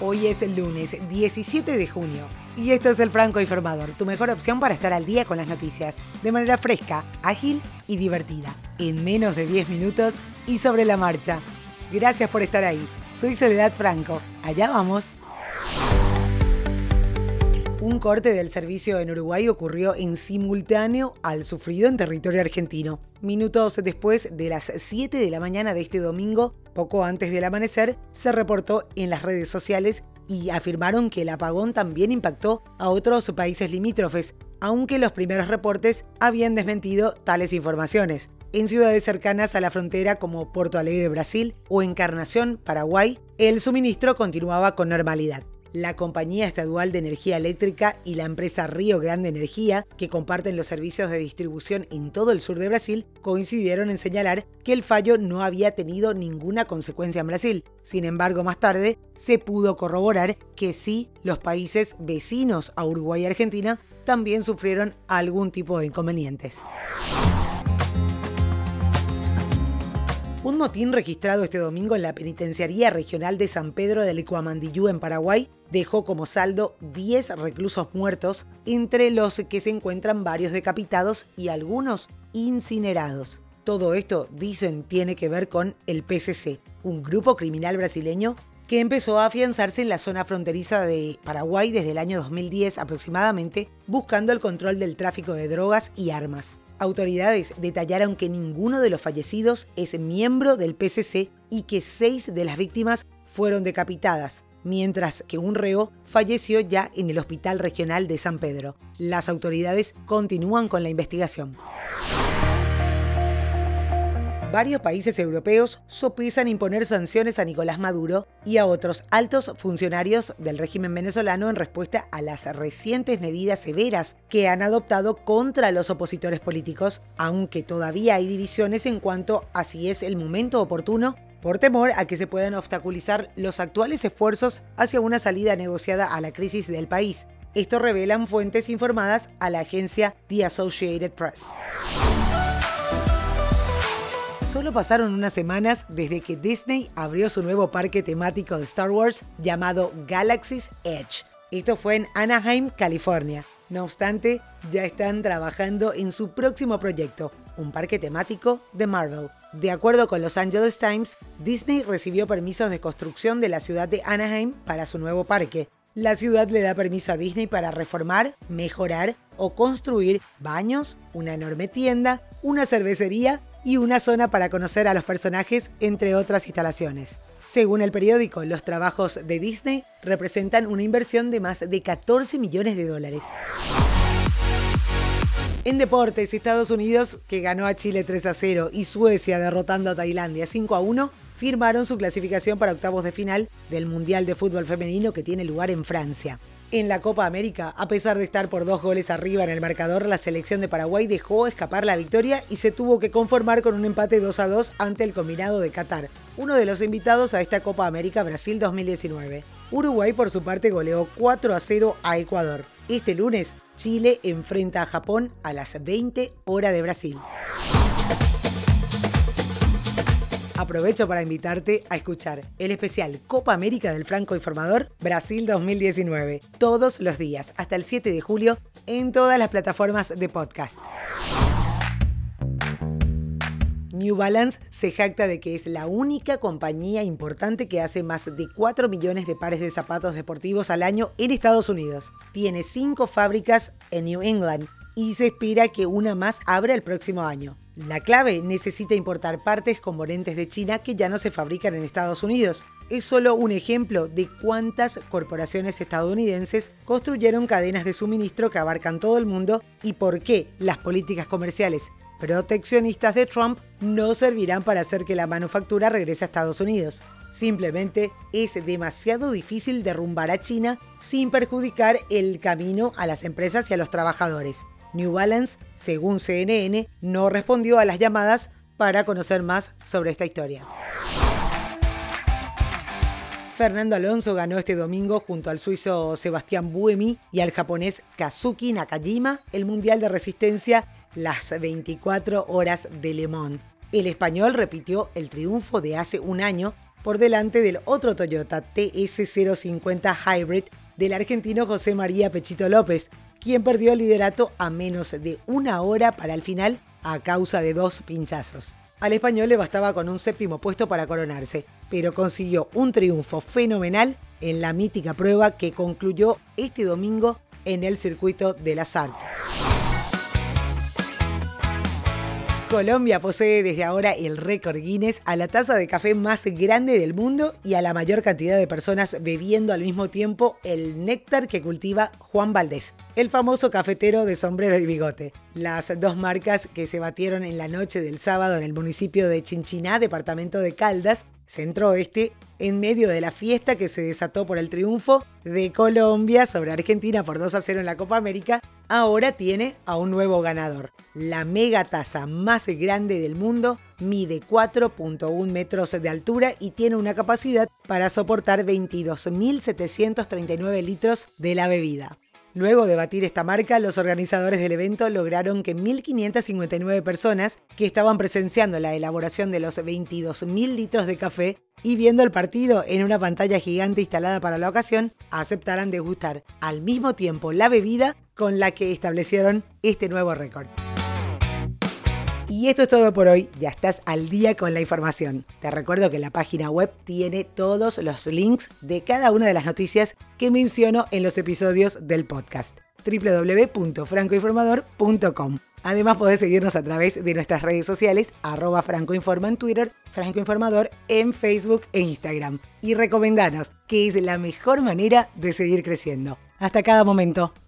Hoy es el lunes 17 de junio y esto es El Franco Informador, tu mejor opción para estar al día con las noticias, de manera fresca, ágil y divertida, en menos de 10 minutos y sobre la marcha. Gracias por estar ahí. Soy Soledad Franco. Allá vamos. Un corte del servicio en Uruguay ocurrió en simultáneo al sufrido en territorio argentino. Minutos después de las 7 de la mañana de este domingo, poco antes del amanecer, se reportó en las redes sociales y afirmaron que el apagón también impactó a otros países limítrofes, aunque los primeros reportes habían desmentido tales informaciones. En ciudades cercanas a la frontera como Porto Alegre, Brasil, o Encarnación, Paraguay, el suministro continuaba con normalidad. La compañía estadual de energía eléctrica y la empresa Río Grande Energía, que comparten los servicios de distribución en todo el sur de Brasil, coincidieron en señalar que el fallo no había tenido ninguna consecuencia en Brasil. Sin embargo, más tarde se pudo corroborar que sí, los países vecinos a Uruguay y Argentina también sufrieron algún tipo de inconvenientes. Un motín registrado este domingo en la Penitenciaría Regional de San Pedro del Cuamandiyú en Paraguay dejó como saldo 10 reclusos muertos, entre los que se encuentran varios decapitados y algunos incinerados. Todo esto, dicen, tiene que ver con el PCC, un grupo criminal brasileño que empezó a afianzarse en la zona fronteriza de Paraguay desde el año 2010 aproximadamente, buscando el control del tráfico de drogas y armas. Autoridades detallaron que ninguno de los fallecidos es miembro del PCC y que 6 de las víctimas fueron decapitadas, mientras que un reo falleció ya en el Hospital Regional de San Pedro. Las autoridades continúan con la investigación. Varios países europeos sopesan imponer sanciones a Nicolás Maduro y a otros altos funcionarios del régimen venezolano en respuesta a las recientes medidas severas que han adoptado contra los opositores políticos, aunque todavía hay divisiones en cuanto a si es el momento oportuno, por temor a que se puedan obstaculizar los actuales esfuerzos hacia una salida negociada a la crisis del país. Esto revelan fuentes informadas a la agencia The Associated Press. Solo pasaron unas semanas desde que Disney abrió su nuevo parque temático de Star Wars llamado Galaxy's Edge. Esto fue en Anaheim, California. No obstante, ya están trabajando en su próximo proyecto, un parque temático de Marvel. De acuerdo con Los Angeles Times, Disney recibió permisos de construcción de la ciudad de Anaheim para su nuevo parque. La ciudad le da permiso a Disney para reformar, mejorar o construir baños, una enorme tienda, una cervecería y una zona para conocer a los personajes, entre otras instalaciones. Según el periódico, los trabajos de Disney representan una inversión de más de 14 millones de dólares. En deportes, Estados Unidos, que ganó a Chile 3-0, y Suecia, derrotando a Tailandia 5-1, firmaron su clasificación para octavos de final del Mundial de Fútbol Femenino que tiene lugar en Francia. En la Copa América, a pesar de estar por 2 goles arriba en el marcador, la selección de Paraguay dejó escapar la victoria y se tuvo que conformar con un empate 2-2 ante el combinado de Qatar, uno de los invitados a esta Copa América Brasil 2019. Uruguay, por su parte, goleó 4-0 a Ecuador. Este lunes, Chile enfrenta a Japón a las 20 horas de Brasil. Aprovecho para invitarte a escuchar el especial Copa América del Franco Informador Brasil 2019, todos los días, hasta el 7 de julio, en todas las plataformas de podcast. New Balance se jacta de que es la única compañía importante que hace más de 4 millones de pares de zapatos deportivos al año en Estados Unidos. Tiene 5 fábricas en New England y se espera que una más abra el próximo año. La clave: necesita importar partes componentes de China que ya no se fabrican en Estados Unidos. Es solo un ejemplo de cuántas corporaciones estadounidenses construyeron cadenas de suministro que abarcan todo el mundo y por qué las políticas comerciales proteccionistas de Trump no servirán para hacer que la manufactura regrese a Estados Unidos. Simplemente es demasiado difícil derrumbar a China sin perjudicar el camino a las empresas y a los trabajadores. New Balance, según CNN, no respondió a las llamadas para conocer más sobre esta historia. Fernando Alonso ganó este domingo junto al suizo Sebastián Buemi y al japonés Kazuki Nakajima el Mundial de Resistencia las 24 horas de Le Mans. El español repitió el triunfo de hace un año por delante del otro Toyota TS050 Hybrid del argentino José María Pechito López, quien perdió el liderato a menos de una hora para el final a causa de 2 pinchazos. Al español le bastaba con un 7º puesto para coronarse, pero consiguió un triunfo fenomenal en la mítica prueba que concluyó este domingo en el circuito de la Sarthe. Colombia posee desde ahora el récord Guinness a la taza de café más grande del mundo y a la mayor cantidad de personas bebiendo al mismo tiempo el néctar que cultiva Juan Valdés, el famoso cafetero de sombrero y bigote. Las 2 marcas que se batieron en la noche del sábado en el municipio de Chinchiná, departamento de Caldas, Centro Oeste, en medio de la fiesta que se desató por el triunfo de Colombia sobre Argentina por 2-0 en la Copa América, ahora tiene a un nuevo ganador. La mega taza más grande del mundo mide 4.1 metros de altura y tiene una capacidad para soportar 22.739 litros de la bebida. Luego de batir esta marca, los organizadores del evento lograron que 1.559 personas que estaban presenciando la elaboración de los 22.000 litros de café y viendo el partido en una pantalla gigante instalada para la ocasión, aceptaran degustar al mismo tiempo la bebida con la que establecieron este nuevo récord. Y esto es todo por hoy, ya estás al día con la información. Te recuerdo que la página web tiene todos los links de cada una de las noticias que menciono en los episodios del podcast, www.francoinformador.com. Además podés seguirnos a través de nuestras redes sociales, @francoinforma en Twitter, Franco Informador en Facebook e Instagram. Y recomendanos, que es la mejor manera de seguir creciendo. Hasta cada momento.